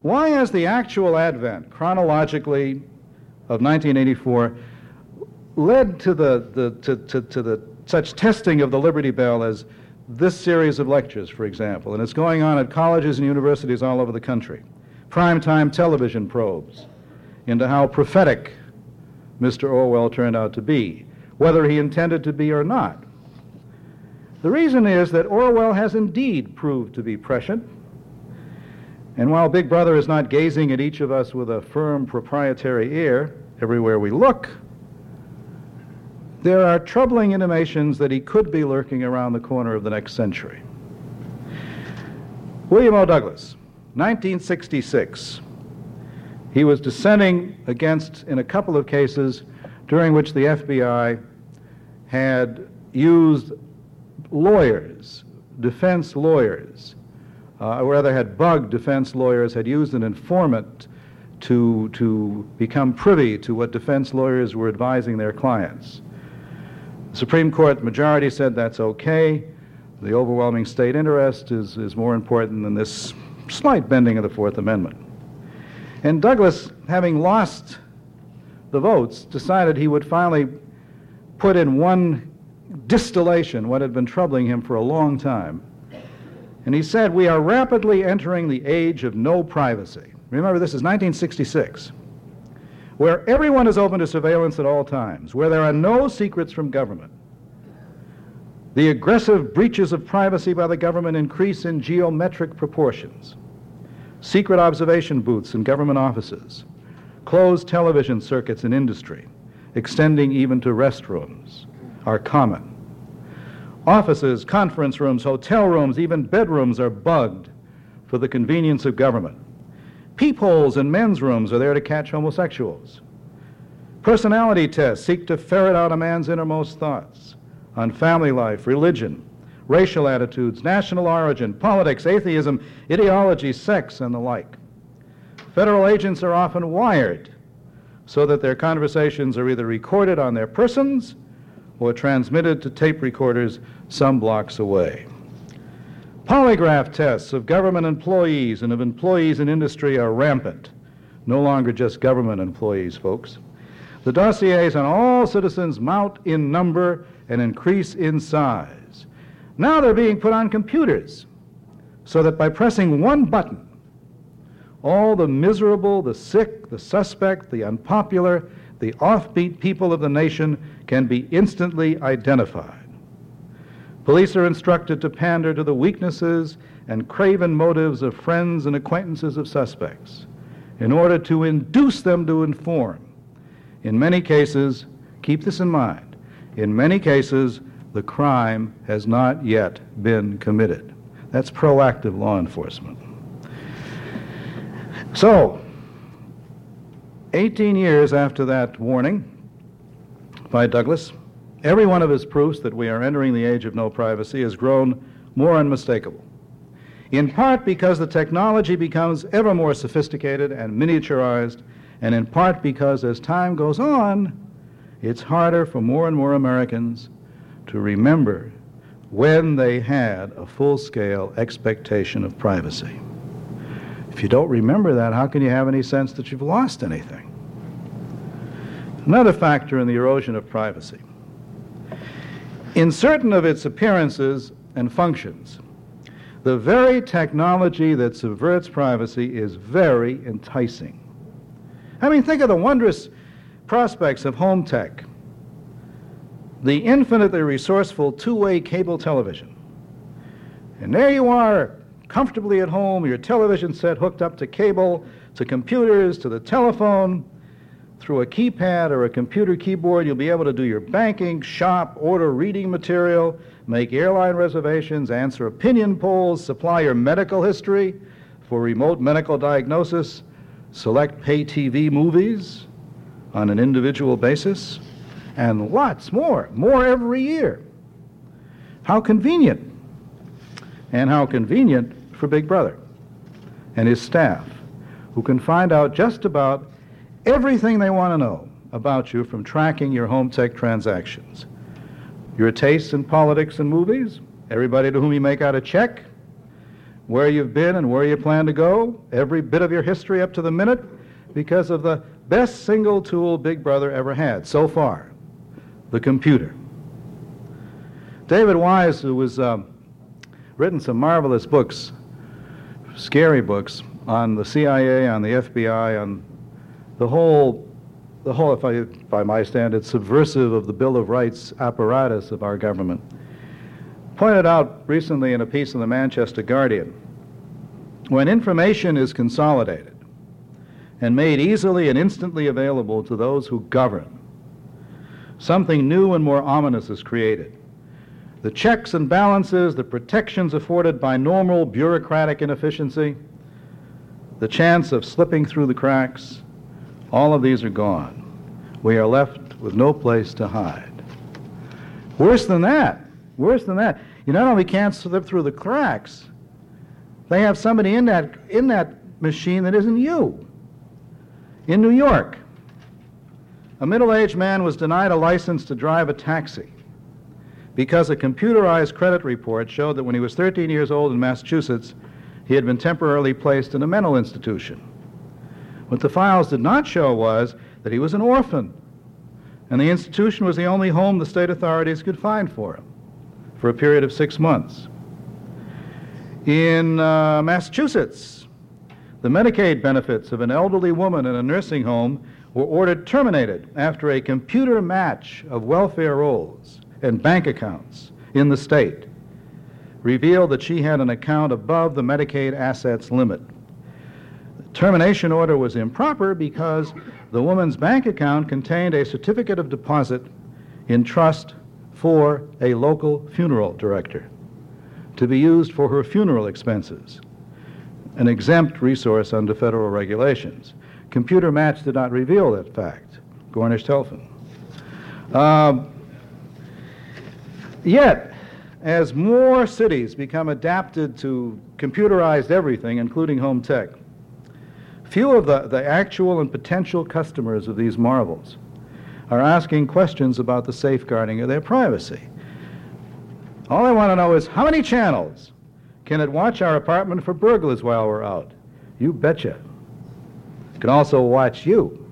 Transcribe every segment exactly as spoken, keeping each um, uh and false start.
Why has the actual advent, chronologically, of nineteen eighty-four led to the, the to, to, to the such testing of the Liberty Bell as this series of lectures, for example, and it's going on at colleges and universities all over the country. Primetime television probes into how prophetic Mister Orwell turned out to be, whether he intended to be or not. The reason is that Orwell has indeed proved to be prescient, and while Big Brother is not gazing at each of us with a firm proprietary ear everywhere we look, there are troubling intimations that he could be lurking around the corner of the next century. William O. Douglas, nineteen sixty-six. He was dissenting against, in a couple of cases, during which the F B I had used lawyers, defense lawyers, uh, or rather had bugged defense lawyers, had used an informant to, to become privy to what defense lawyers were advising their clients. The Supreme Court majority said that's okay. The overwhelming state interest is, is more important than this slight bending of the Fourth Amendment. And Douglas, having lost the votes, decided he would finally put in one distillation what had been troubling him for a long time. And he said, we are rapidly entering the age of no privacy. Remember, this is nineteen sixty-six, where everyone is open to surveillance at all times, where there are no secrets from government. The aggressive breaches of privacy by the government increase in geometric proportions. Secret observation booths in government offices, closed television circuits in industry, extending even to restrooms, are common. Offices, conference rooms, hotel rooms, even bedrooms are bugged for the convenience of government. Peepholes in men's rooms are there to catch homosexuals. Personality tests seek to ferret out a man's innermost thoughts on family life, religion, racial attitudes, national origin, politics, atheism, ideology, sex, and the like. Federal agents are often wired so that their conversations are either recorded on their persons or transmitted to tape recorders some blocks away. Polygraph tests of government employees and of employees in industry are rampant. No longer just government employees, folks. The dossiers on all citizens mount in number and increase in size. Now they're being put on computers so that by pressing one button, all the miserable, the sick, the suspect, the unpopular, the offbeat people of the nation can be instantly identified. Police are instructed to pander to the weaknesses and craven motives of friends and acquaintances of suspects in order to induce them to inform. In many cases, keep this in mind, in many cases, the crime has not yet been committed. That's proactive law enforcement. So, eighteen years after that warning by Douglas, every one of his proofs that we are entering the age of no privacy has grown more unmistakable, in part because the technology becomes ever more sophisticated and miniaturized, and in part because as time goes on, it's harder for more and more Americans to remember when they had a full-scale expectation of privacy. If you don't remember that, how can you have any sense that you've lost anything? Another factor in the erosion of privacy. In certain of its appearances and functions, the very technology that subverts privacy is very enticing. I mean, think of the wondrous prospects of home tech, the infinitely resourceful two-way cable television. And there you are, comfortably at home, your television set hooked up to cable, to computers, to the telephone. Through a keypad or a computer keyboard, you'll be able to do your banking, shop, order reading material, make airline reservations, answer opinion polls, supply your medical history for remote medical diagnosis, select pay T V movies on an individual basis, and lots more, more every year. How convenient. And how convenient for Big Brother and his staff, who can find out just about everything they want to know about you from tracking your home tech transactions. Your tastes in politics and movies, everybody to whom you make out a check, where you've been and where you plan to go, every bit of your history up to the minute, because of the best single tool Big Brother ever had so far, the computer. David Wise, who has um, written some marvelous books, scary books, on the C I A, on the F B I, on the whole, the whole, if I, by my standards, subversive of the Bill of Rights apparatus of our government, pointed out recently in a piece in the Manchester Guardian, when information is consolidated and made easily and instantly available to those who govern, something new and more ominous is created. The checks and balances, the protections afforded by normal bureaucratic inefficiency, the chance of slipping through the cracks, all of these are gone. We are left with no place to hide. Worse than that, worse than that, you not only can't slip through the cracks, they have somebody in that, in that machine that isn't you. In New York, a middle-aged man was denied a license to drive a taxi because a computerized credit report showed that when he was thirteen years old in Massachusetts, he had been temporarily placed in a mental institution. What the files did not show was that he was an orphan, and the institution was the only home the state authorities could find for him for a period of six months. In uh, Massachusetts, the Medicaid benefits of an elderly woman in a nursing home were ordered terminated after a computer match of welfare rolls and bank accounts in the state revealed that she had an account above the Medicaid assets limit. The termination order was improper because the woman's bank account contained a certificate of deposit in trust for a local funeral director to be used for her funeral expenses, an exempt resource under federal regulations. Computer Match did not reveal that fact. Gornish Telfin. Um, yet, as more cities become adapted to computerized everything, including home tech, few of the, the actual and potential customers of these marvels are asking questions about the safeguarding of their privacy. All I want to know is, how many channels can it watch our apartment for burglars while we're out? You betcha. It can also watch you.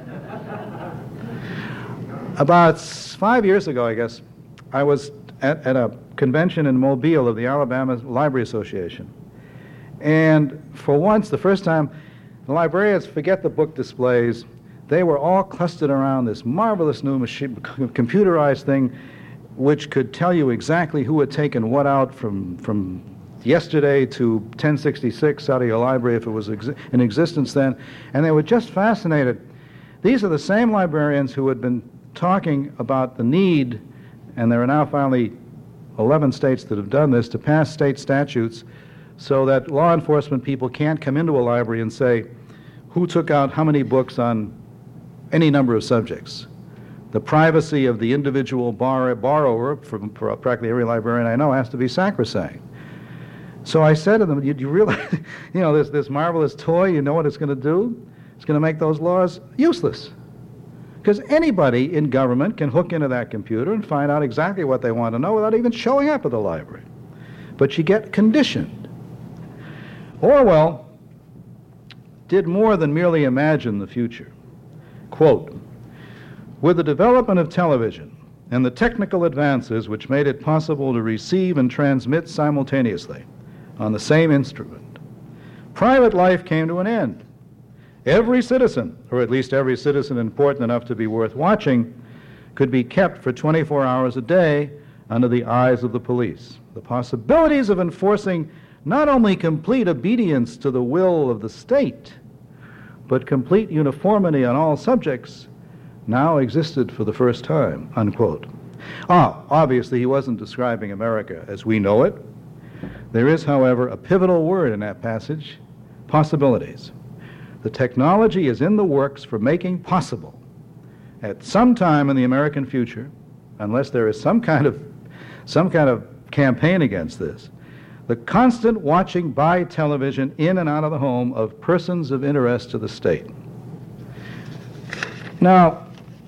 About five years ago, I guess, I was at, at a convention in Mobile of the Alabama Library Association. And for once, the first time, the librarians, forget the book displays, they were all clustered around this marvelous new machine, computerized thing which could tell you exactly who had taken what out from, from yesterday to ten sixty-six out of your library if it was ex- in existence then. And they were just fascinated. These are the same librarians who had been talking about the need, and there are now finally eleven states that have done this, to pass state statutes so that law enforcement people can't come into a library and say who took out how many books on any number of subjects. The privacy of the individual bar- borrower, from for practically every librarian I know, has to be sacrosanct. So I said to them, you, you realize, you know, this, this marvelous toy, you know what it's going to do? It's going to make those laws useless. Because anybody in government can hook into that computer and find out exactly what they want to know without even showing up at the library. But you get conditioned. Orwell did more than merely imagine the future. Quote, "With the development of television and the technical advances which made it possible to receive and transmit simultaneously on the same instrument, private life came to an end. Every citizen, or at least every citizen important enough to be worth watching, could be kept for twenty-four hours a day under the eyes of the police. The possibilities of enforcing not only complete obedience to the will of the state, but complete uniformity on all subjects now existed for the first time," unquote. Ah, obviously he wasn't describing America as we know it. There is, however, a pivotal word in that passage: possibilities. The technology is in the works for making possible, at some time in the American future, unless there is some kind of some kind of campaign against this, the constant watching by television in and out of the home of persons of interest to the state. Now,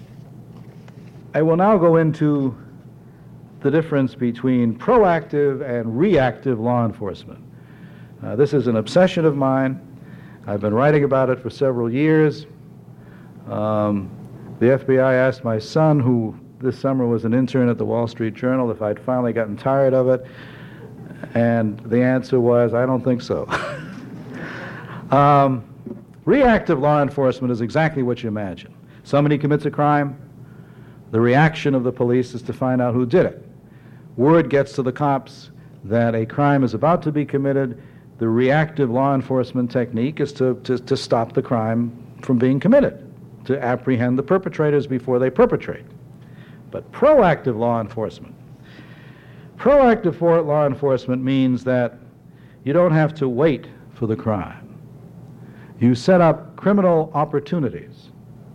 I will now go into the difference between proactive and reactive law enforcement. Uh, this is an obsession of mine. I've been writing about it for several years. Um, the F B I asked my son, who this summer was an intern at the Wall Street Journal, if I'd finally gotten tired of it, and the answer was, I don't think so. um, reactive law enforcement is exactly what you imagine. Somebody commits a crime, the reaction of the police is to find out who did it. Word gets to the cops that a crime is about to be committed. The reactive law enforcement technique is to, to, to stop the crime from being committed, to apprehend the perpetrators before they perpetrate. But proactive law enforcement. Proactive for law enforcement means that you don't have to wait for the crime. You set up criminal opportunities.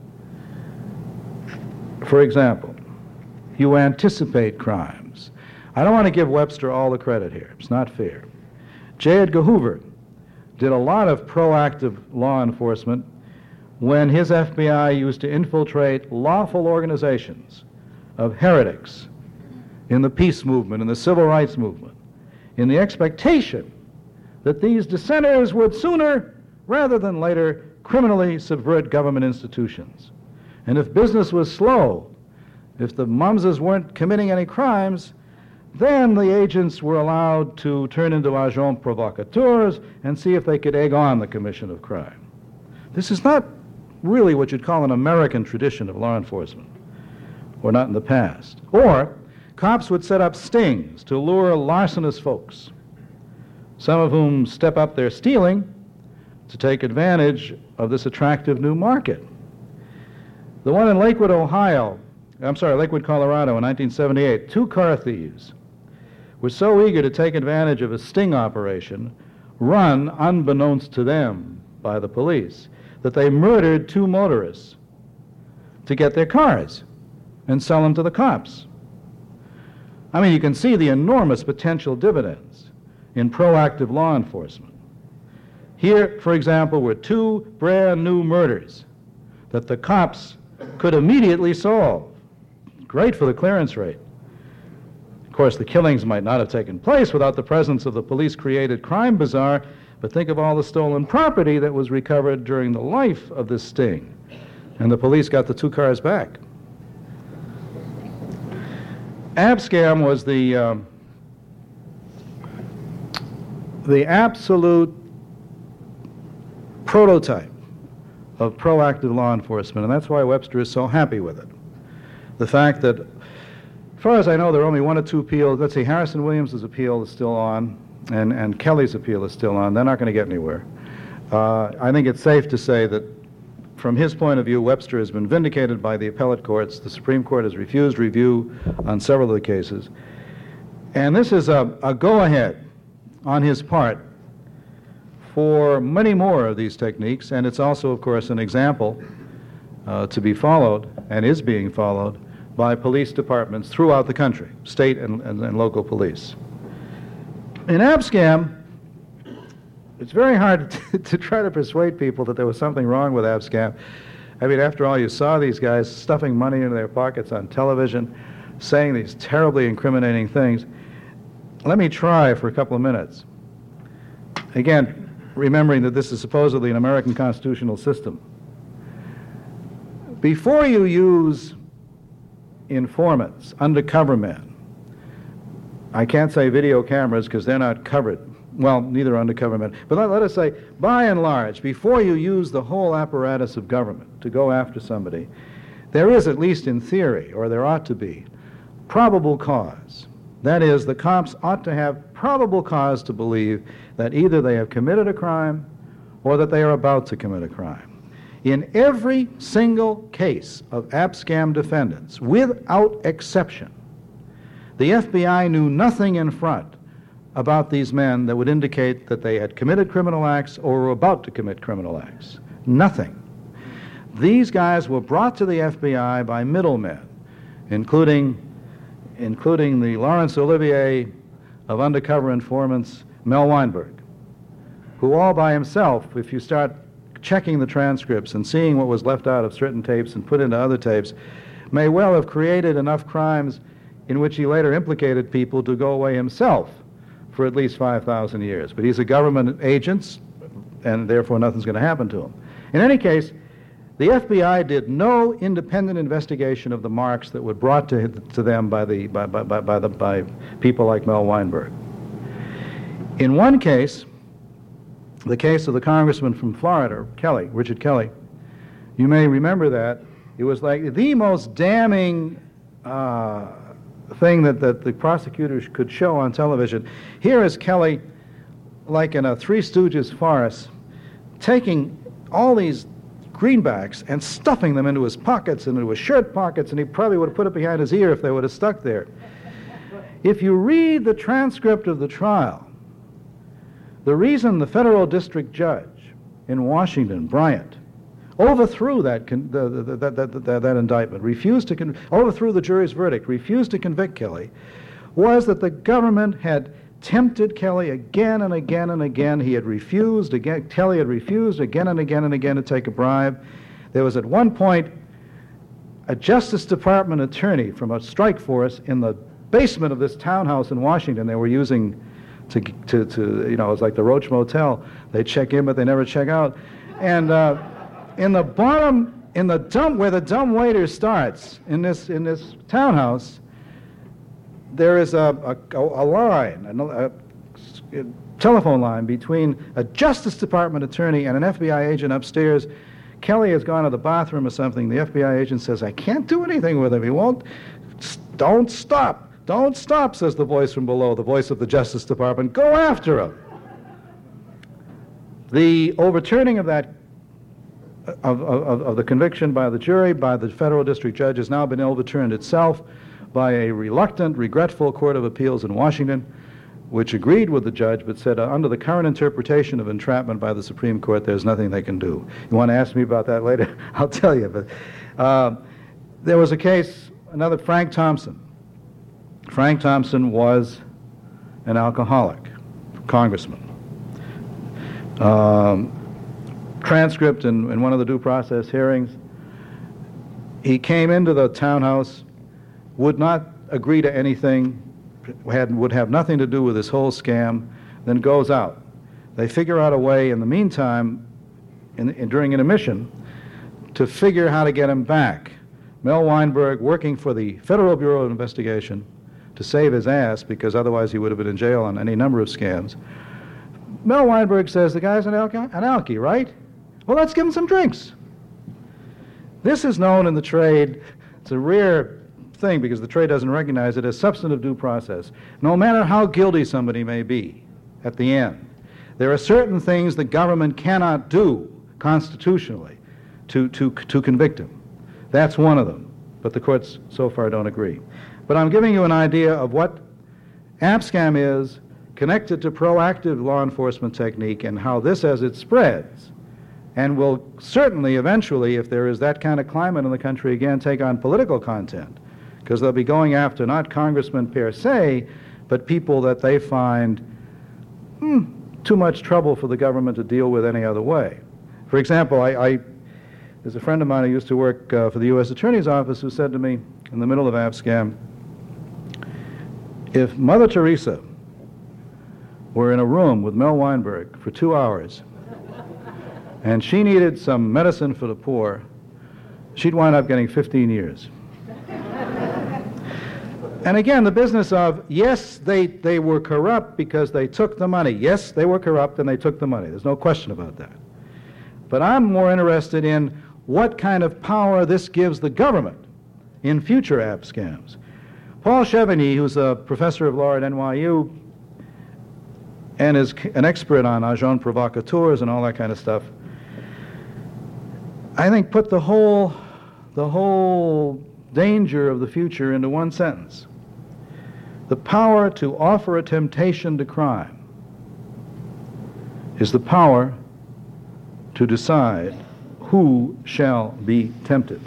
For example, you anticipate crimes. I don't want to give Webster all the credit here. It's not fair. J. Edgar Hoover did a lot of proactive law enforcement when his F B I used to infiltrate lawful organizations of heretics in the peace movement, in the civil rights movement, in the expectation that these dissenters would sooner rather than later criminally subvert government institutions. And if business was slow, if the Mumses weren't committing any crimes, then the agents were allowed to turn into agents provocateurs and see if they could egg on the commission of crime. This is not really what you'd call an American tradition of law enforcement, or not in the past. Or cops would set up stings to lure larcenous folks, some of whom step up their stealing to take advantage of this attractive new market. The one in Lakewood, Ohio, I'm sorry, Lakewood, Colorado in nineteen seventy-eight, two car thieves were so eager to take advantage of a sting operation run unbeknownst to them by the police that they murdered two motorists to get their cars and sell them to the cops. I mean, you can see the enormous potential dividends in proactive law enforcement. Here, for example, were two brand new murders that the cops could immediately solve. Great for the clearance rate. Of course, the killings might not have taken place without the presence of the police-created crime bazaar, but think of all the stolen property that was recovered during the life of this sting. And the police got the two cars back. Abscam was the, um, the absolute prototype of proactive law enforcement, and that's why Webster is so happy with it. The fact that, as far as I know, there are only one or two appeals. Let's see, Harrison Williams' appeal is still on, and, and Kelly's appeal is still on. They're not going to get anywhere. Uh, I think it's safe to say that, from his point of view, Webster has been vindicated by the appellate courts. The Supreme Court has refused review on several of the cases. And this is a, a go-ahead on his part for many more of these techniques, and it's also, of course, an example uh, to be followed, and is being followed, by police departments throughout the country, state and, and, and local police. In Abscam, it's very hard to, to try to persuade people that there was something wrong with Abscam. I mean, after all, you saw these guys stuffing money into their pockets on television, saying these terribly incriminating things. Let me try for a couple of minutes. Again, remembering that this is supposedly an American constitutional system. Before you use informants, undercover men, I can't say video cameras because they're not covered. Well, neither are undercover men. But let, let us say, by and large, before you use the whole apparatus of government to go after somebody, there is, at least in theory, or there ought to be, probable cause. That is, the cops ought to have probable cause to believe that either they have committed a crime or that they are about to commit a crime. In every single case of Abscam defendants, without exception, the F B I knew nothing in front about these men that would indicate that they had committed criminal acts or were about to commit criminal acts. Nothing. These guys were brought to the F B I by middlemen, including, including the Laurence Olivier of undercover informants, Mel Weinberg, who all by himself, if you start checking the transcripts and seeing what was left out of certain tapes and put into other tapes, may well have created enough crimes in which he later implicated people to go away himself for at least five thousand years. But he's a government agent, and therefore nothing's going to happen to him. In any case, the F B I did no independent investigation of the marks that were brought to, to them by, the, by, by, by, by, the, by people like Mel Weinberg. In one case, the case of the congressman from Florida, Kelly, Richard Kelly, you may remember that. It was like the most damning uh, thing that, that the prosecutors could show on television. Here is Kelly, like in a Three Stooges farce, taking all these greenbacks and stuffing them into his pockets and into his shirt pockets, and he probably would have put it behind his ear if they would have stuck there. If you read the transcript of the trial, the reason the federal district judge in Washington, Bryant, overthrew that con- the, the, the, the, the, that indictment, refused to con- overthrew the jury's verdict, refused to convict Kelly, was that the government had tempted Kelly again and again and again. He had refused again. Kelly had refused again and again and again to take a bribe. There was at one point a Justice Department attorney from a strike force in the basement of this townhouse in Washington they were using to, to, to you know, it was like the Roach Motel. They check in, but they never check out. And uh, in the bottom, in the dump, where the dumb waiter starts, in this, in this townhouse, there is a, a, a line, a, a telephone line between a Justice Department attorney and an F B I agent upstairs. Kelly has gone to the bathroom or something. The F B I agent says, I can't do anything with him. He won't. Don't stop. Don't stop, says the voice from below, the voice of the Justice Department. Go after him. The overturning of that, of, of, of the conviction by the jury, by the federal district judge, has now been overturned itself by a reluctant, regretful Court of Appeals in Washington, which agreed with the judge but said, uh, under the current interpretation of entrapment by the Supreme Court, there's nothing they can do. You want to ask me about that later? I'll tell you. But uh, there was a case, another Frank Thompson. Frank Thompson was an alcoholic, congressman. Um, transcript in, in one of the due process hearings, he came into the townhouse, would not agree to anything, had, would have nothing to do with this whole scam, then goes out. They figure out a way in the meantime, in, in, during intermission, to figure how to get him back. Mel Weinberg, working for the Federal Bureau of Investigation to save his ass, because otherwise he would have been in jail on any number of scams. Mel Weinberg says, the guy's an, alky, an alky, right? Well, let's give him some drinks. This is known in the trade, it's a rare thing because the trade doesn't recognize it, as substantive due process. No matter how guilty somebody may be at the end, there are certain things the government cannot do constitutionally to, to, to convict him. That's one of them, but the courts so far don't agree. But I'm giving you an idea of what abscam is connected to proactive law enforcement technique and how this, as it spreads, and will certainly eventually, if there is that kind of climate in the country again, take on political content, because they'll be going after not congressmen per se, but people that they find hmm, too much trouble for the government to deal with any other way. For example, I, I there's a friend of mine who used to work uh, for the U S Attorney's Office who said to me in the middle of abscam, if Mother Teresa were in a room with Mel Weinberg for two hours and she needed some medicine for the poor, she'd wind up getting fifteen years. And again, the business of, yes, they, they were corrupt because they took the money. Yes, they were corrupt and they took the money. There's no question about that. But I'm more interested in what kind of power this gives the government in future abscams. Paul Chevigny, who's a professor of law at N Y U and is an expert on agents provocateurs and all that kind of stuff, I think put the whole, the whole danger of the future into one sentence. The power to offer a temptation to crime is the power to decide who shall be tempted.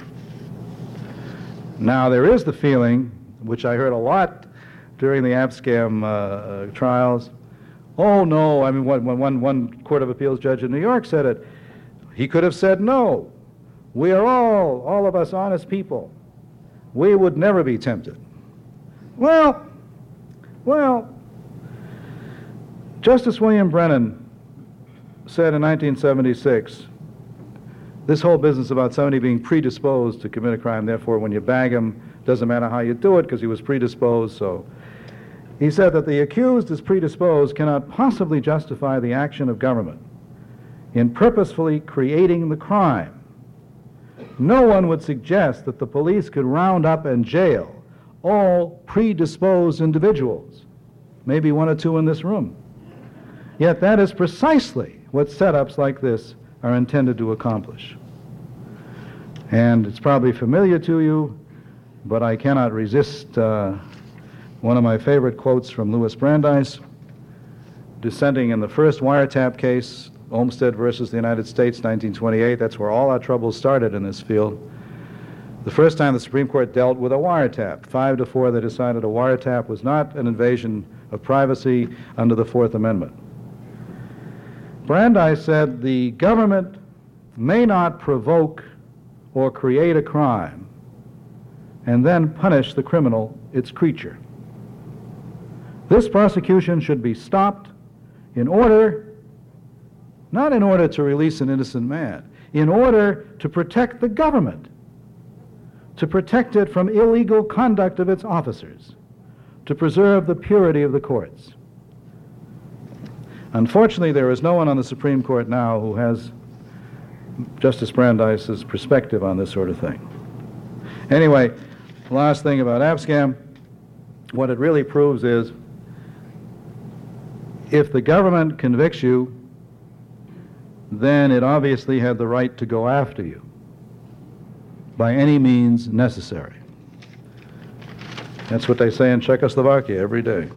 Now, there is the feeling, which I heard a lot during the abscam uh, trials, oh no, I mean, when one, one Court of Appeals judge in New York said it, he could have said no. We are all, all of us honest people. We would never be tempted. Well, well, Justice William Brennan said in nineteen seventy-six, this whole business about somebody being predisposed to commit a crime, therefore when you bag him, doesn't matter how you do it because he was predisposed, so. He said that the accused is predisposed cannot possibly justify the action of government in purposefully creating the crime. No one would suggest that the police could round up and jail all predisposed individuals, maybe one or two in this room. Yet that is precisely what setups like this are intended to accomplish. And it's probably familiar to you, but I cannot resist uh, one of my favorite quotes from Louis Brandeis, dissenting in the first wiretap case, Olmstead versus the United States, nineteen twenty-eight. That's where all our troubles started in this field. The first time the Supreme Court dealt with a wiretap. Five to four, they decided a wiretap was not an invasion of privacy under the Fourth Amendment. Brandeis said the government may not provoke or create a crime and then punish the criminal, its creature. This prosecution should be stopped in order, not in order to release an innocent man, in order to protect the government, to protect it from illegal conduct of its officers, to preserve the purity of the courts. Unfortunately, there is no one on the Supreme Court now who has Justice Brandeis's perspective on this sort of thing. Anyway, last thing about Abscam, what it really proves is if the government convicts you, then it obviously had the right to go after you by any means necessary. That's what they say in Czechoslovakia every day.